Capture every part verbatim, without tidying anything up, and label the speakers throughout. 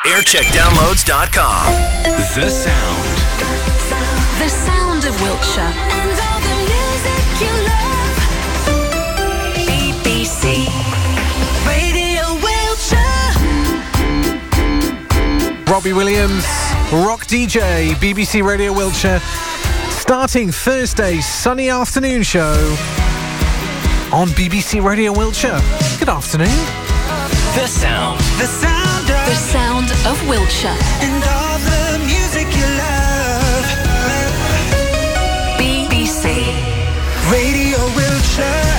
Speaker 1: aircheck downloads dot com. The Sound.
Speaker 2: The sound of Wiltshire. And all the music you love. B B C Radio Wiltshire.
Speaker 3: Robbie Williams, rock D J, B B C Radio Wiltshire. Starting Thursday's sunny afternoon show on B B C Radio Wiltshire. Good afternoon.
Speaker 1: The Sound.
Speaker 4: The sound of
Speaker 2: The sound of Wiltshire.
Speaker 4: and all the music you love.
Speaker 2: B B C
Speaker 4: Radio Wiltshire.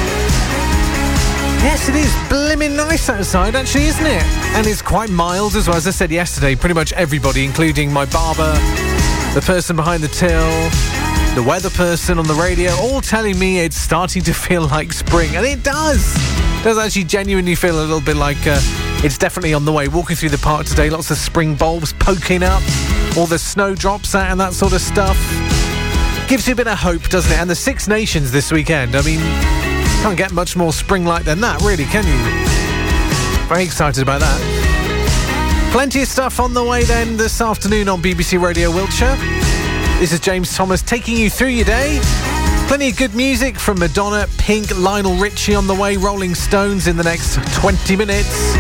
Speaker 3: Yes, it is blimmin' nice outside, actually, isn't it? And it's quite mild as well. As I said yesterday, pretty much everybody, including my barber, the person behind the till, the weather person on the radio, all telling me it's starting to feel like spring. And it does. It does actually genuinely feel a little bit like uh, it's definitely on the way. Walking through the park today, lots of spring bulbs poking up, all the snowdrops out and that sort of stuff. Gives you a bit of hope, doesn't it? And the Six Nations this weekend. I mean, can't get much more spring-like than that, really, can you? Very excited about that. Plenty of stuff on the way then this afternoon on B B C Radio Wiltshire. This is James Thomas taking you through your day. Plenty of good music from Madonna, Pink, Lionel Richie on the way, Rolling Stones in the next twenty minutes.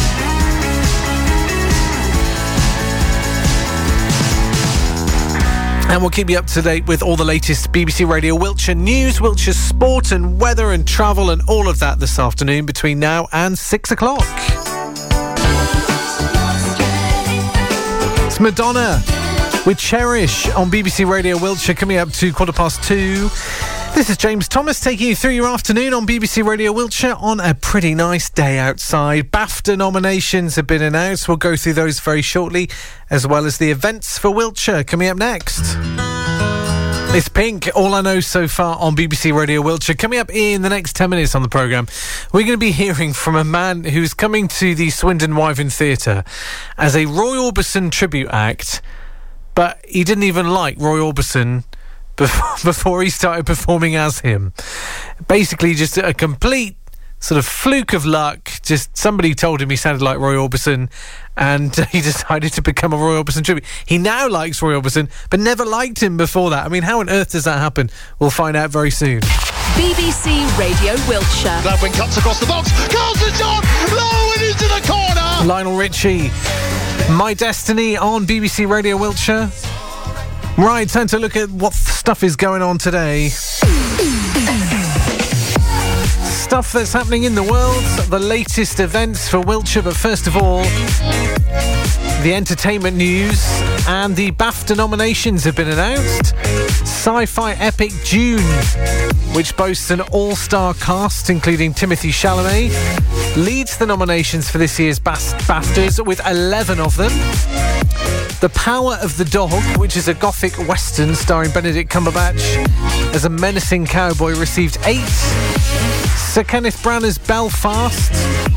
Speaker 3: And we'll keep you up to date with all the latest B B C Radio Wiltshire news, Wiltshire sport and weather and travel and all of that this afternoon between now and six o'clock. It's Madonna with Cherish on B B C Radio Wiltshire coming up to quarter past two. This is James Thomas taking you through your afternoon on B B C Radio Wiltshire on a pretty nice day outside. BAFTA nominations have been announced. We'll go through those very shortly, as well as the events for Wiltshire coming up next. It's Pink, All I Know So Far on B B C Radio Wiltshire. Coming up in the next ten minutes on the programme, we're going to be hearing from a man who's coming to the Swindon Wyvern Theatre as a Roy Orbison tribute act, but he didn't even like Roy Orbison before he started performing as him. Basically just a complete sort of fluke of luck. Just somebody told him he sounded like Roy Orbison and he decided to become a Roy Orbison tribute. He now likes Roy Orbison but never liked him before that. I mean, how on earth does that happen? We'll find out very soon.
Speaker 2: B B C Radio Wiltshire.
Speaker 5: Gladwin cuts across the box. Carlton's on! Low and into the corner!
Speaker 3: Lionel Richie, My Destiny on B B C Radio Wiltshire. Right, time to look at what stuff is going on today. Stuff that's happening in the world, the latest events for Wiltshire, but first of all, the entertainment news, and the BAFTA nominations have been announced. Sci-fi epic Dune, which boasts an all-star cast including Timothée Chalamet, leads the nominations for this year's BAFTAs with eleven of them. The Power of the Dog, which is a gothic western starring Benedict Cumberbatch as a menacing cowboy, received eight. Sir Kenneth Branagh's Belfast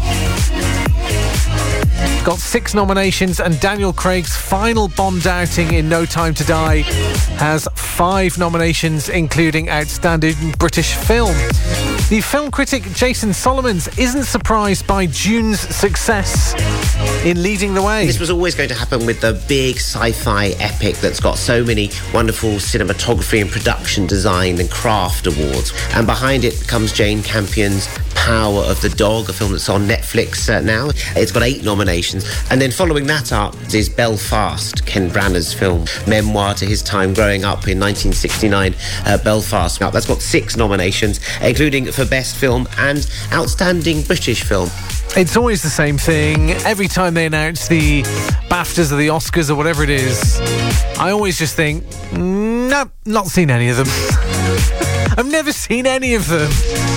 Speaker 3: got six nominations, and Daniel Craig's final Bond outing in No Time to Die has five nominations, including Outstanding British Film. The film critic Jason Solomons isn't surprised by Dune's success in leading the way.
Speaker 6: This was always going to happen with the big sci-fi epic that's got so many wonderful cinematography and production design and craft awards. And behind it comes Jane Campion's Power of the Dog, a film that's on Netflix uh, now. It's got eight nominations. And then following that up is Belfast, Ken Branagh's film, memoir to his time growing up in nineteen sixty-nine, uh, Belfast. Now, that's got six nominations, including for Best Film and Outstanding British Film.
Speaker 3: It's always the same thing. Every time they announce the BAFTAs or the Oscars or whatever it is, I always just think, nope, not seen any of them. I've never seen any of them.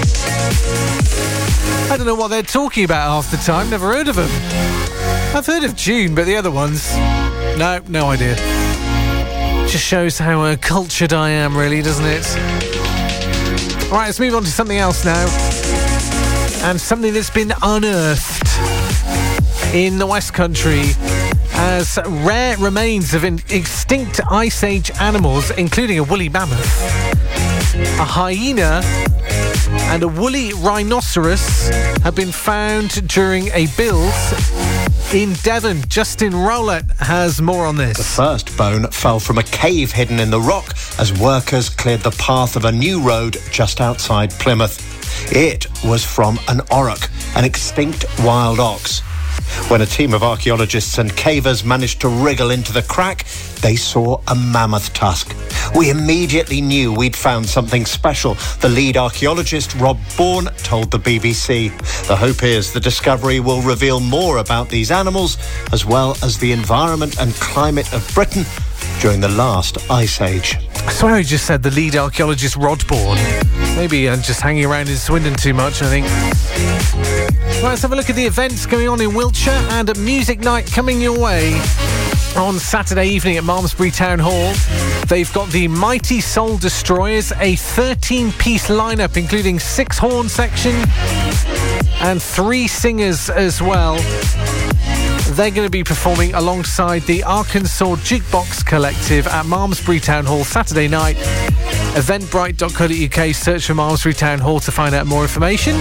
Speaker 3: I don't know what they're talking about half the time. Never heard of them. I've heard of Dune, but the other ones, no, no idea. Just shows how uh, cultured I am, really, doesn't it? All right, let's move on to something else now. And something that's been unearthed in the West Country as rare remains of extinct Ice Age animals, including a woolly mammoth, a hyena, and a woolly rhinoceros have been found during a build In Devon, Justin Rowlett has more on this.
Speaker 7: The first bone fell from a cave hidden in the rock as workers cleared the path of a new road just outside Plymouth. It was from an auroch, an extinct wild ox. When a team of archaeologists and cavers managed to wriggle into the crack, they saw a mammoth tusk. We immediately knew we'd found something special, the lead archaeologist Rob Bourne told the B B C. The hope is the discovery will reveal more about these animals, as well as the environment and climate of Britain during the last ice age.
Speaker 3: I swear he just said the lead archaeologist Rod Bourne. Maybe I'm just hanging around in Swindon too much, I think. Well, let's have a look at the events going on in Wiltshire and a music night coming your way on Saturday evening at Malmesbury Town Hall. They've got the Mighty Soul Destroyers, a thirteen-piece lineup including six horn section and three singers as well. They're going to be performing alongside the Arkansas Jukebox Collective at Malmesbury Town Hall Saturday night. eventbrite dot co dot uk, search for Malmesbury Town Hall to find out more information.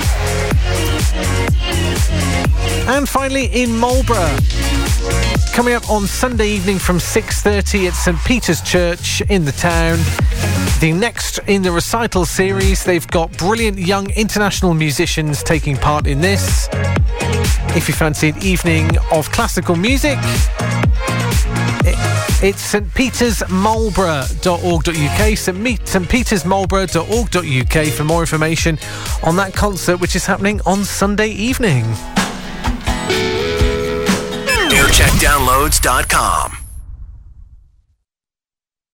Speaker 3: And finally, in Marlborough, coming up on Sunday evening from six thirty at St Peter's Church in the town. The next in the recital series, they've got brilliant young international musicians taking part in this. If you fancy an evening of classical music, it's st peters marlborough dot org dot uk, st peters marlborough dot org dot uk for more information on that concert, which is happening on Sunday evening.
Speaker 1: aircheck downloads dot com